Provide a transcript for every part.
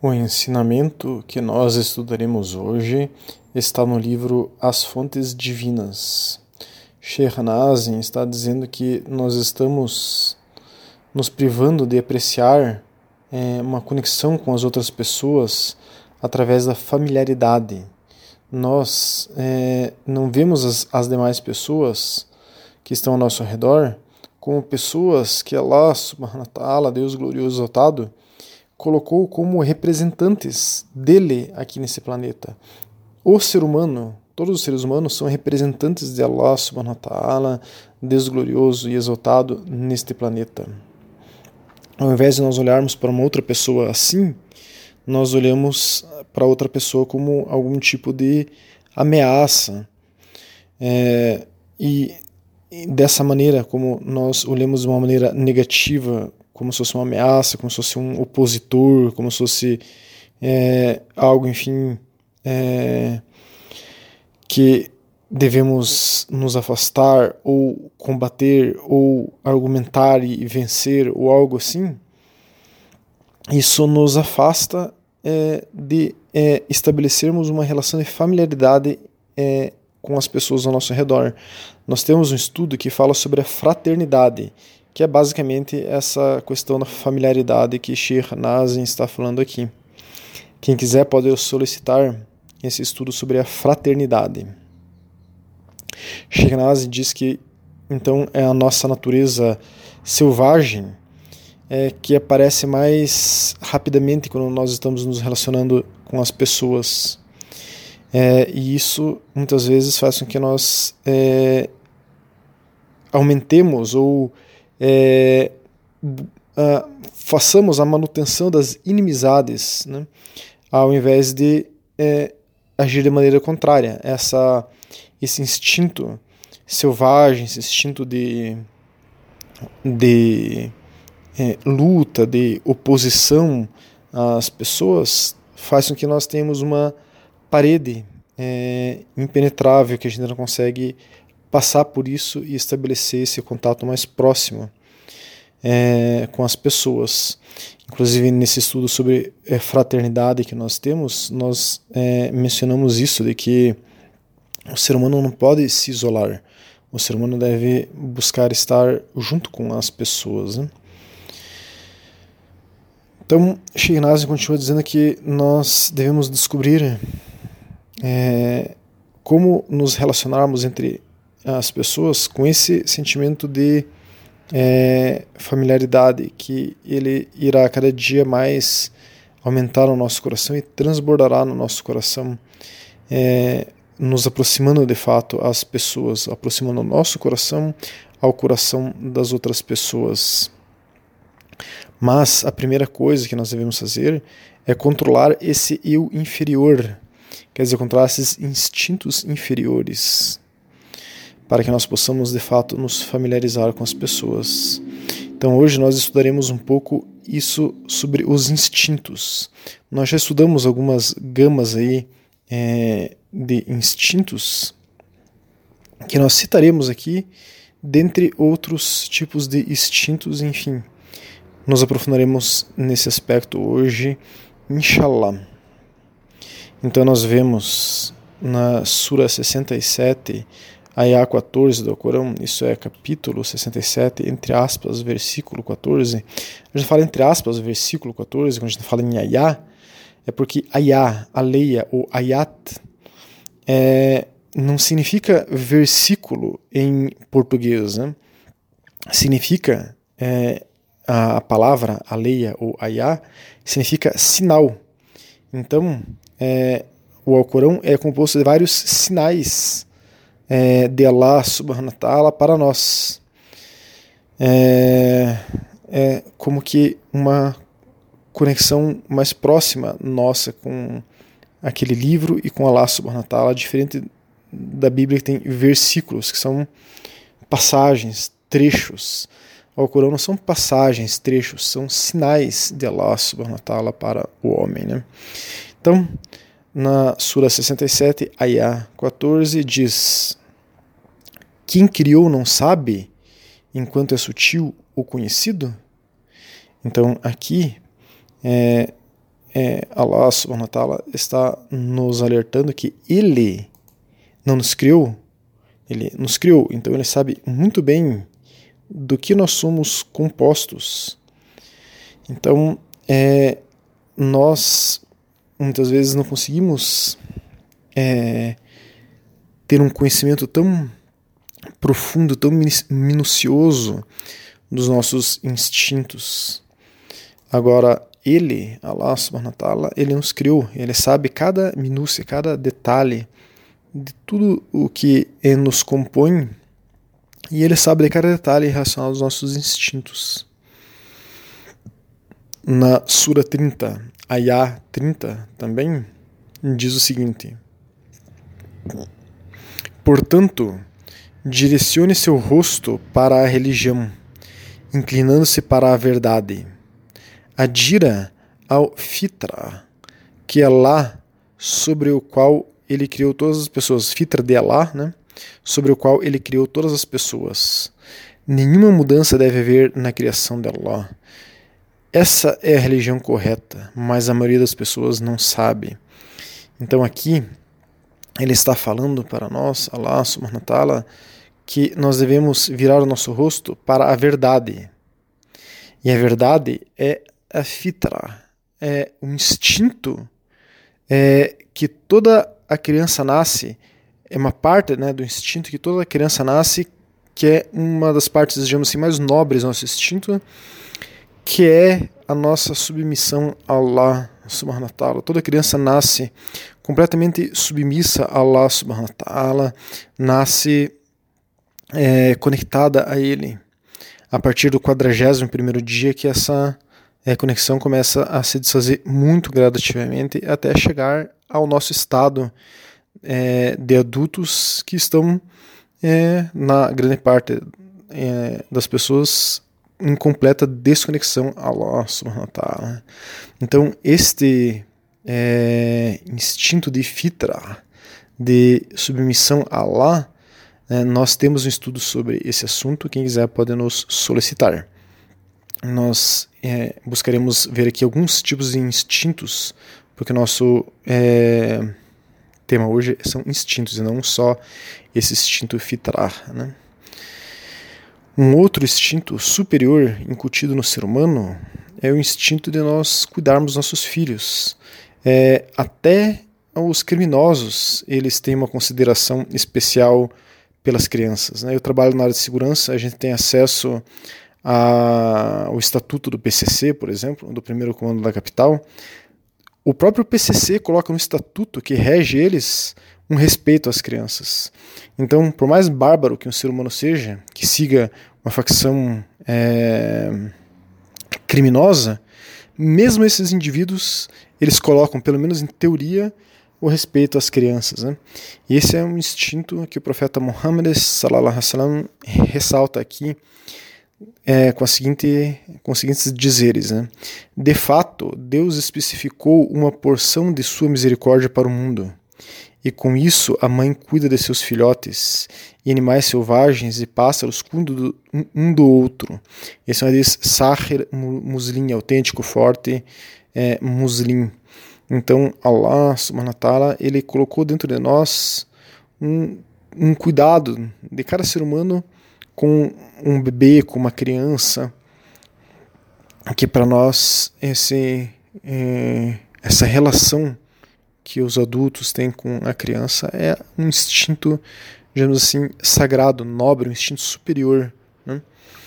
O ensinamento que nós estudaremos hoje está no livro As Fontes Divinas. Sheikh Nazim está dizendo que nós estamos nos privando de apreciar uma conexão com as outras pessoas através da familiaridade. Nós não vemos as demais pessoas que estão ao nosso redor como pessoas que Allah subhanahu wa ta'ala, Deus glorioso e exaltado, colocou como representantes dele aqui nesse planeta. O ser humano, todos os seres humanos são representantes de Allah subhanahu wa ta'ala, Deus glorioso e exaltado neste planeta. Ao invés de nós olharmos para uma outra pessoa assim, nós olhamos para outra pessoa como algum tipo de ameaça. E dessa maneira, como nós olhamos de uma maneira negativa, como se fosse uma ameaça, como se fosse um opositor, como se fosse algo, enfim, que devemos nos afastar, ou combater, ou argumentar e vencer, ou algo assim, isso nos afasta de estabelecermos uma relação de familiaridade com as pessoas ao nosso redor. Nós temos um estudo que fala sobre a fraternidade, que é basicamente essa questão da familiaridade que Sheikh Nazim está falando aqui. Quem quiser pode solicitar esse estudo sobre a fraternidade. Sheikh Nazim diz que então é a nossa natureza selvagem que aparece mais rapidamente quando nós estamos nos relacionando com as pessoas. E isso muitas vezes faz com que nós aumentemos ou façamos a manutenção das inimizades, né, ao invés de agir de maneira contrária. Esse instinto selvagem, esse instinto de luta, de oposição às pessoas, faz com que nós tenhamos uma parede impenetrável, que a gente não consegue passar por isso e estabelecer esse contato mais próximo com as pessoas. Inclusive, nesse estudo sobre fraternidade que nós temos, nós mencionamos isso, de que o ser humano não pode se isolar. O ser humano deve buscar estar junto com as pessoas, né? Então, Sheikh Nazim continua dizendo que nós devemos descobrir como nos relacionarmos entre as pessoas com esse sentimento de familiaridade, que ele irá cada dia mais aumentar no nosso coração e transbordará no nosso coração, nos aproximando de fato às pessoas, aproximando o nosso coração ao coração das outras pessoas. Mas a primeira coisa que nós devemos fazer é controlar esse eu inferior, quer dizer, controlar esses instintos inferiores, para que nós possamos de fato nos familiarizar com as pessoas. Então hoje nós estudaremos um pouco isso sobre os instintos. Nós já estudamos algumas gamas aí de instintos que nós citaremos aqui, dentre outros tipos de instintos, enfim. Nos aprofundaremos nesse aspecto hoje, inshallah. Então nós vemos na Sura 67, Ayah 14 do Alcorão, isso é capítulo 67, entre aspas, versículo 14. A gente fala entre aspas, versículo 14, quando a gente fala em Ayah, é porque Ayah, aleia ou Ayat, não significa versículo em português, né? Significa, a palavra aleia ou Ayah, significa sinal. Então, o Alcorão é composto de vários sinais de Allah subhanahu wa ta'ala para nós. Como que uma conexão mais próxima nossa com aquele livro e com Allah subhanahu wa ta'ala, diferente da Bíblia, que tem versículos, que são passagens, trechos. O Alcorão não são passagens, trechos, são sinais de Allah subhanahu wa ta'ala para o homem, né? Então, na Sura 67, Ayah 14, diz: quem criou não sabe, enquanto é sutil o conhecido? Então, aqui Allah subhanahu wa ta'ala está nos alertando que Ele não nos criou, Ele nos criou, então Ele sabe muito bem do que nós somos compostos. Então, nós muitas vezes não conseguimos ter um conhecimento tão profundo, tão minucioso dos nossos instintos. Agora, Ele, Allah subhanahu wa ta'ala, Ele nos criou, Ele sabe cada minúcia, cada detalhe de tudo o que nos compõe, e Ele sabe de cada detalhe relacionado aos nossos instintos. Na Sura 30, Ayah 30, também, diz o seguinte: portanto, direcione seu rosto para a religião, inclinando-se para a verdade. Adira ao Fitra, que é Allah, sobre o qual Ele criou todas as pessoas. Fitra de Allah, né? Sobre o qual Ele criou todas as pessoas. Nenhuma mudança deve haver na criação de Allah. Essa é a religião correta, mas a maioria das pessoas não sabe. Então aqui, Ele está falando para nós, Allah subhanahu wa ta'ala, que nós devemos virar o nosso rosto para a verdade. E a verdade é a fitra, é um instinto que toda a criança nasce, é uma parte, né, do instinto que toda a criança nasce, que é uma das partes, digamos assim, mais nobres do nosso instinto, que é a nossa submissão a Allah subhanahu wa ta'ala. Toda criança nasce completamente submissa a Allah subhanahu wa ta'ala, nasce conectada a Ele. A partir do 41º dia que essa conexão começa a se desfazer muito gradativamente até chegar ao nosso estado de adultos que estão, na grande parte das pessoas, em completa desconexão a Allah subhanahu wa ta'ala. Então, este instinto de fitra, de submissão a Allah, nós temos um estudo sobre esse assunto. Quem quiser pode nos solicitar. Nós buscaremos ver aqui alguns tipos de instintos, porque nosso tema hoje são instintos e não só esse instinto fitrar, né? Um outro instinto superior incutido no ser humano é o instinto de nós cuidarmos dos nossos filhos. Até os criminosos, eles têm uma consideração especial pelas crianças, né? Eu trabalho na área de segurança, a gente tem acesso ao estatuto do PCC, por exemplo, do primeiro comando da capital. O próprio PCC coloca no estatuto que rege eles um respeito às crianças. Então, por mais bárbaro que um ser humano seja, que siga uma facção criminosa, mesmo esses indivíduos, eles colocam, pelo menos em teoria, o respeito às crianças, né? E esse é um instinto que o profeta Muhammad sallallahu alaihi wasallam ressalta aqui com os seguintes dizeres, né? De fato, Deus especificou uma porção de sua misericórdia para o mundo, e com isso a mãe cuida de seus filhotes, e animais selvagens e pássaros cuidam um do outro. Esse é um hadith Sahih Muslim, autêntico, forte, Muslim. Então, Allah subhanahu wa ta'ala, Ele colocou dentro de nós um cuidado de cada ser humano com um bebê, com uma criança, que para nós essa relação que os adultos têm com a criança é um instinto, digamos assim, sagrado, nobre, um instinto superior, né?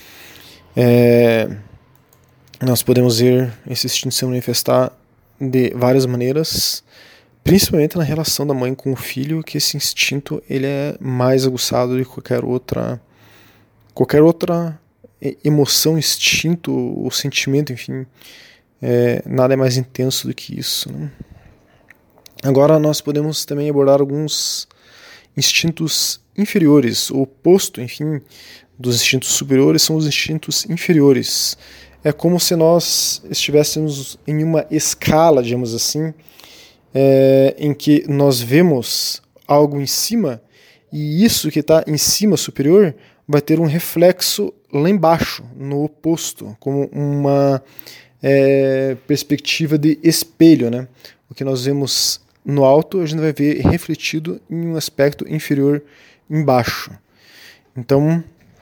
Nós podemos ver esse instinto se manifestar de várias maneiras, principalmente na relação da mãe com o filho, que esse instinto ele é mais aguçado do que qualquer outra emoção, instinto ou sentimento, enfim, nada é mais intenso do que isso, né? Agora nós podemos também abordar alguns instintos inferiores, o oposto, enfim, dos instintos superiores são os instintos inferiores. É como se nós estivéssemos em uma escala, digamos assim, em que nós vemos algo em cima, e isso que está em cima, superior, vai ter um reflexo lá embaixo, no oposto, como perspectiva de espelho, né? O que nós vemos no alto, a gente vai ver refletido em um aspecto inferior embaixo. Então,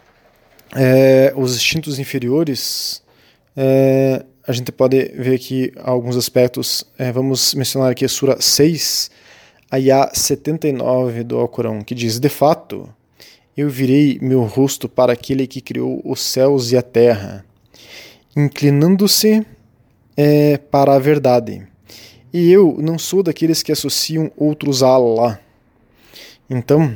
os instintos inferiores, a gente pode ver aqui alguns aspectos. Vamos mencionar aqui a Sura 6, Ayah 79 do Alcorão, que diz: de fato, eu virei meu rosto para aquele que criou os céus e a terra, inclinando-se para a verdade. E eu não sou daqueles que associam outros a Allah. Então,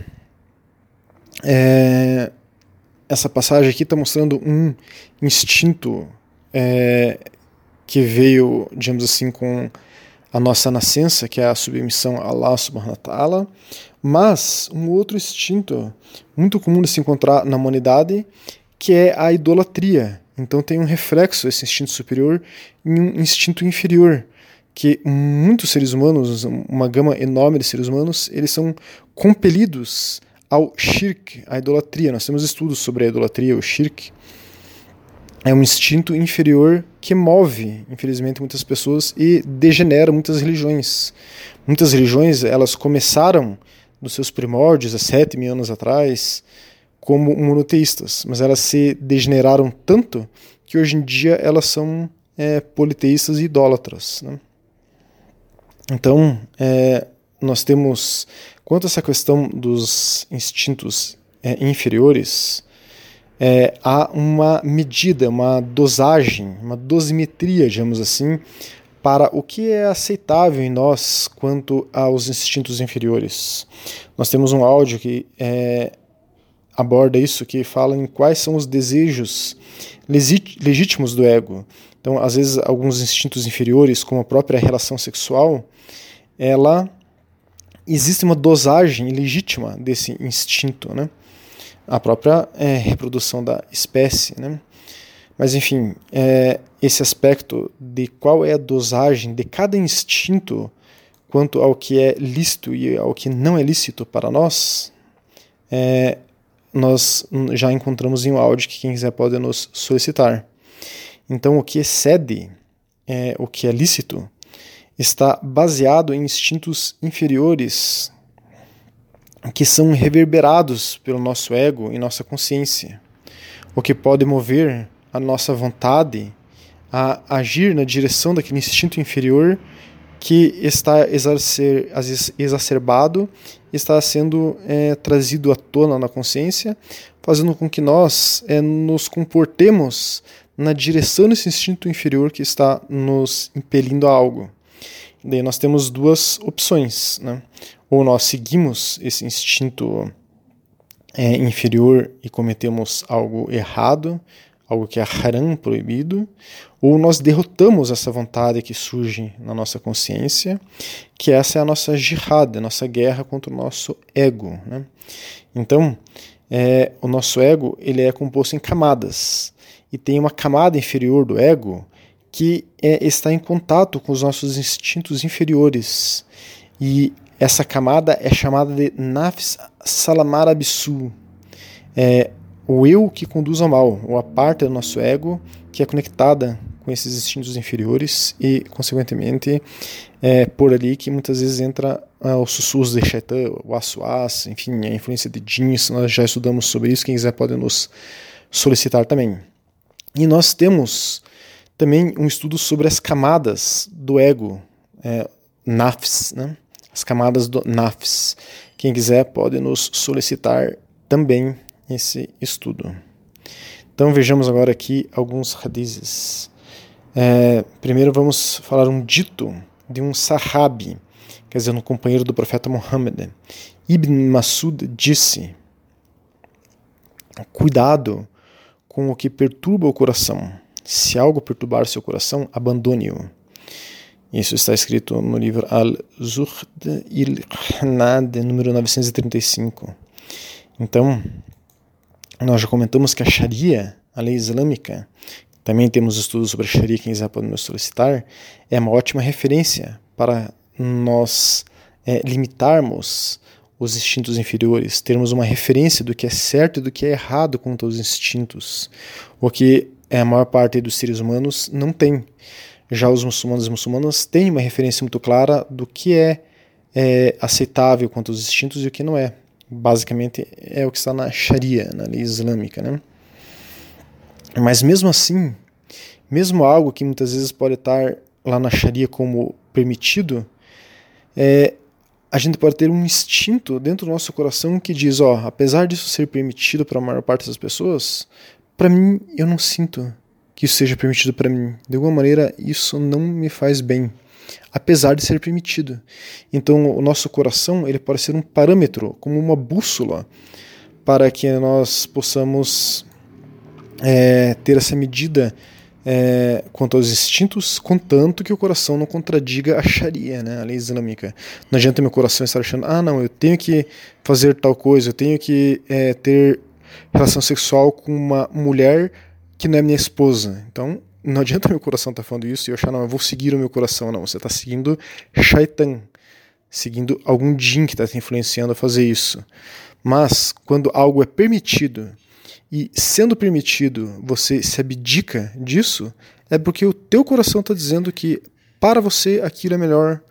essa passagem aqui está mostrando um instinto que veio, digamos assim, com a nossa nascença, que é a submissão a Allah subhanahu wa ta'ala, mas um outro instinto muito comum de se encontrar na humanidade, que é a idolatria. Então tem um reflexo, esse instinto superior, em um instinto inferior, que muitos seres humanos, uma gama enorme de seres humanos, eles são compelidos ao shirk, à idolatria. Nós temos estudos sobre a idolatria, o shirk. É um instinto inferior que move, infelizmente, muitas pessoas e degenera muitas religiões. Muitas religiões, elas começaram nos seus primórdios, há 7.000 anos atrás, como monoteístas, mas elas se degeneraram tanto que hoje em dia elas são politeístas e idólatras, né? Então, nós temos, quanto a essa questão dos instintos inferiores, há uma medida, uma dosagem, uma dosimetria, digamos assim, para o que é aceitável em nós quanto aos instintos inferiores. Nós temos um áudio que aborda isso, que fala em quais são os desejos legítimos do ego. Então, às vezes, alguns instintos inferiores, como a própria relação sexual, existe uma dosagem legítima desse instinto, né? A própria reprodução da espécie, né? Mas, enfim, esse aspecto de qual é a dosagem de cada instinto quanto ao que é lícito e ao que não é lícito para nós, nós já encontramos em um áudio que quem quiser pode nos solicitar. Então, o que excede o que é lícito está baseado em instintos inferiores que são reverberados pelo nosso ego e nossa consciência, o que pode mover a nossa vontade a agir na direção daquele instinto inferior que está exacerbado, está sendo trazido à tona na consciência, fazendo com que nós nos comportemos na direção desse instinto inferior que está nos impelindo a algo. Daí nós temos duas opções, né? Ou nós seguimos esse instinto inferior e cometemos algo errado, algo que é haram, proibido, ou nós derrotamos essa vontade que surge na nossa consciência, que essa é a nossa jihad, a nossa guerra contra o nosso ego, né? Então, o nosso ego ele é composto em camadas, e tem uma camada inferior do ego que está em contato com os nossos instintos inferiores, e essa camada é chamada de Nafs Salamar Absu, o eu que conduz ao mal, ou a parte do nosso ego que é conectada com esses instintos inferiores e, consequentemente, por ali que muitas vezes entra os sussurros de Shaitan, o Aswas, enfim, a influência de Jins. Nós já estudamos sobre isso, quem quiser pode nos solicitar também. E nós temos também um estudo sobre as camadas do ego, Nafs, né? As camadas do Nafs. Quem quiser pode nos solicitar também esse estudo. Então vejamos agora aqui alguns hadizes. Primeiro vamos falar um dito de um sahabi, quer dizer, um companheiro do profeta Muhammad. Ibn Masud disse: cuidado com o que perturba o coração. Se algo perturbar seu coração, abandone-o. Isso está escrito no livro Al-Zuhd il-Hanad, número 935. Então, nós já comentamos que a Sharia, a lei islâmica, também temos estudos sobre a Sharia, quem quiser pode nos solicitar, é uma ótima referência para nós limitarmos os instintos inferiores, termos uma referência do que é certo e do que é errado quanto aos instintos, o que a maior parte dos seres humanos não tem. Já os muçulmanos e muçulmanas têm uma referência muito clara do que é aceitável quanto aos instintos e o que não é. Basicamente é o que está na Sharia, na lei islâmica, né? Mas mesmo assim, mesmo algo que muitas vezes pode estar lá na Sharia como permitido, a gente pode ter um instinto dentro do nosso coração que diz, apesar disso ser permitido para a maior parte das pessoas, para mim eu não sinto que isso seja permitido para mim. De alguma maneira isso não me faz bem, apesar de ser permitido. Então o nosso coração ele pode ser um parâmetro, como uma bússola, para que nós possamos ter essa medida quanto aos instintos, contanto que o coração não contradiga a Sharia, né, a lei islâmica. Não adianta meu coração estar achando, não, eu tenho que fazer tal coisa, eu tenho que ter relação sexual com uma mulher que não é minha esposa. Então, não adianta meu coração estar falando isso e eu achar, não, eu vou seguir o meu coração. Não, você está seguindo Shaitan, seguindo algum jinn que está te influenciando a fazer isso. Mas, quando algo é permitido, e sendo permitido você se abdica disso, é porque o teu coração está dizendo que para você aquilo é melhor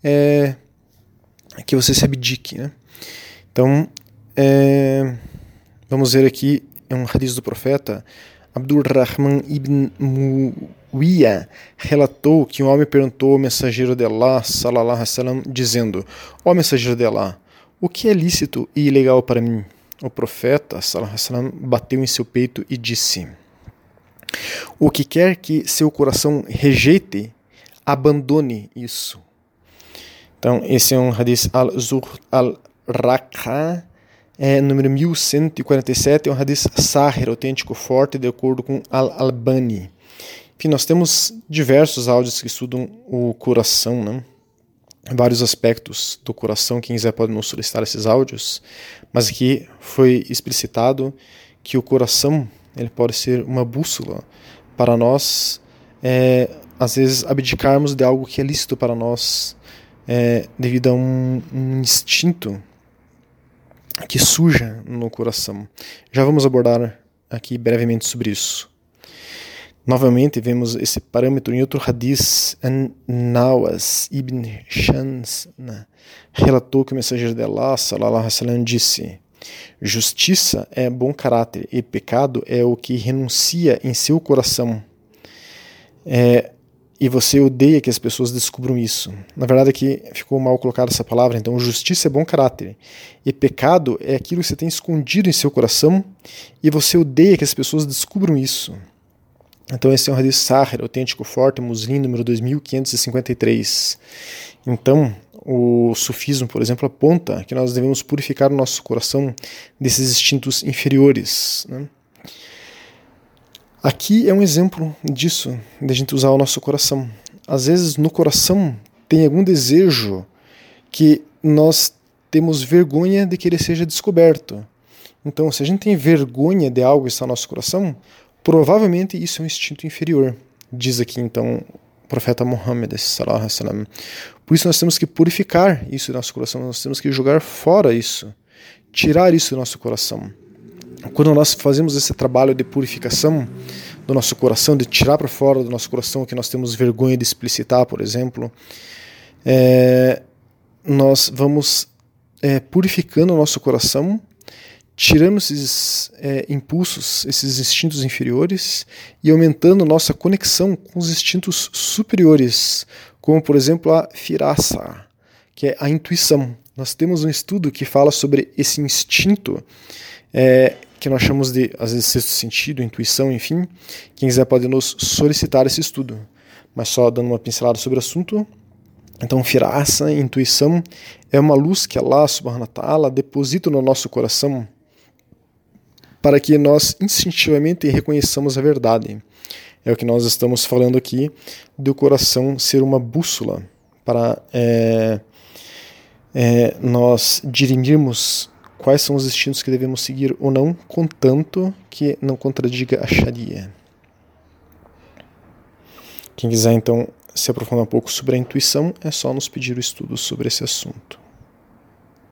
que você se abdique, né? Então, vamos ver aqui um hadith do profeta. Abdurrahman ibn Muwiya relatou que um homem perguntou ao mensageiro de Allah, sallallahu alaihi wasallam, dizendo: ó mensageiro de Allah, o que é lícito e ilegal para mim? O profeta sallallahu alaihi wasallam bateu em seu peito e disse: o que quer que seu coração rejeite, abandone isso. Então, esse é um hadith al-Zuhd al-Raqqa, número 1147, é um hadith sahih, autêntico, forte, de acordo com Al-Albani. Enfim, nós temos diversos áudios que estudam o coração, né? Vários aspectos do coração. Quem quiser pode nos solicitar esses áudios, mas aqui foi explicitado que o coração ele pode ser uma bússola para nós, às vezes, abdicarmos de algo que é lícito para nós, devido a um instinto que surja no coração. Já vamos abordar aqui brevemente sobre isso. Novamente vemos esse parâmetro em outro hadith. Nawas ibn Shans relatou que o mensageiro de Allah, sallallahu alaihi wasallam, disse: justiça é bom caráter e pecado é o que renuncia em seu coração. E você odeia que as pessoas descubram isso. Na verdade aqui ficou mal colocada essa palavra. Então justiça é bom caráter e pecado é aquilo que você tem escondido em seu coração e você odeia que as pessoas descubram isso. Então esse é um hadith sahih, autêntico, forte, Muslim, número 2553. Então o sufismo, por exemplo, aponta que nós devemos purificar o nosso coração desses instintos inferiores, né? Aqui é um exemplo disso, de a gente usar o nosso coração. Às vezes no coração tem algum desejo que nós temos vergonha de que ele seja descoberto. Então, se a gente tem vergonha de algo que está no nosso coração, provavelmente isso é um instinto inferior. Diz aqui então o profeta Muhammad, sallallahu alaihi wasallam. Por isso nós temos que purificar isso do nosso coração, nós temos que jogar fora isso, tirar isso do nosso coração. Quando nós fazemos esse trabalho de purificação do nosso coração, de tirar para fora do nosso coração o que nós temos vergonha de explicitar, por exemplo, nós vamos purificando o nosso coração, tirando esses impulsos, esses instintos inferiores e aumentando nossa conexão com os instintos superiores, como, por exemplo, a firasa, que é a intuição. Nós temos um estudo que fala sobre esse instinto, que nós chamamos de, às vezes, sexto sentido, intuição, enfim. Quem quiser pode nos solicitar esse estudo. Mas só dando uma pincelada sobre o assunto. Então, firasa, intuição, é uma luz que Allah subhanahu wa ta'ala deposita no nosso coração para que nós instintivamente reconheçamos a verdade. É o que nós estamos falando aqui, do coração ser uma bússola para nós dirimirmos quais são os instintos que devemos seguir ou não, contanto que não contradiga a Sharia. Quem quiser, então, se aprofundar um pouco sobre a intuição, é só nos pedir o estudo sobre esse assunto.